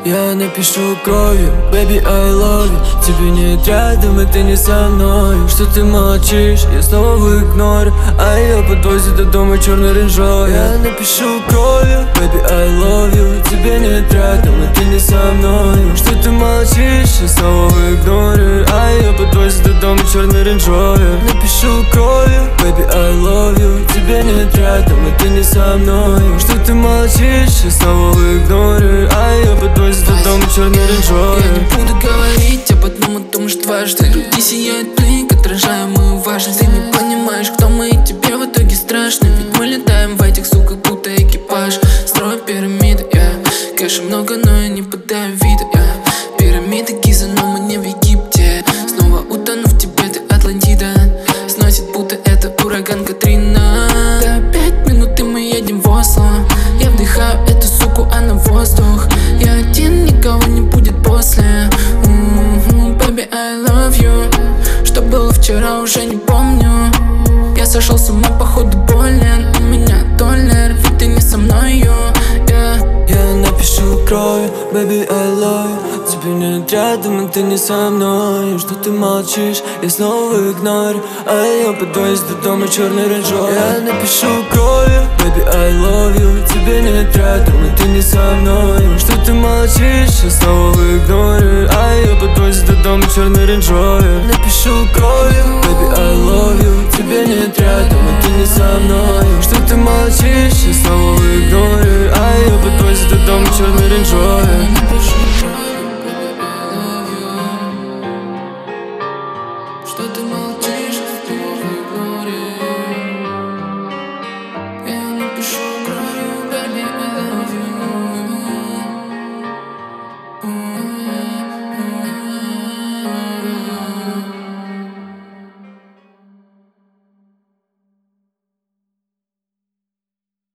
Я напишу кровью, baby, I love you. Тебе нет рядом, и ты не со мной. Что ты молчишь, я снова в игноре, а ее подвозит до дома черный Range Rover. Я напишу кровью, baby, I love you. Тебе нет рядом, и ты не со мной. Что ты молчишь, я снова в игноре, а ее подвозит до дома черный Range Rover. Напишу кровью, baby, I love you. Тебе нет рядом, и ты не со мной. Что ты молчишь, я снова в игноре, а ее подвозит до дома черный Range Rover. Я не буду говорить об одном и том же дважды. В груди сияет блик, отражая мою важность. Ты не понимаешь, кто мы, и тебе в итоге страшно. Ведь мы летаем в этих суках, будто экипаж. Строю пирамиды, кэша много, но я не подаю вида, Пирамиды Гиза, но мы не в Египте. Снова утону в тебе, ты Атлантида. Сносит, будто это ураган Катрина. Да, 5 минут и мы едем в Осло. Я вдыхаю эту суку, а на воздух. Я один, никого не будет после. Baby, I love you. Что было вчера, уже не помню. Я сошел с ума, походу болен. У меня доллар, ведь ты не со мною. Я напишу кровью, baby, I love you. Тебе нет рядом, и ты не со мной. Что ты молчишь, я снова в игноре, а ее подвозит до дома черный Range Rover. Я напишу кровью, baby, I love you. Тебе нет рядом, и ты не со мной. Что ты молчишь, я снова в игноре, а ее подвозит до дома черный Range Rover. Напишу кровью, baby, I love you. Тебе нет рядом, и ты не со мной. Что ты молчишь, я снова в игноре, а ее подвозит до дома черный Range Rover.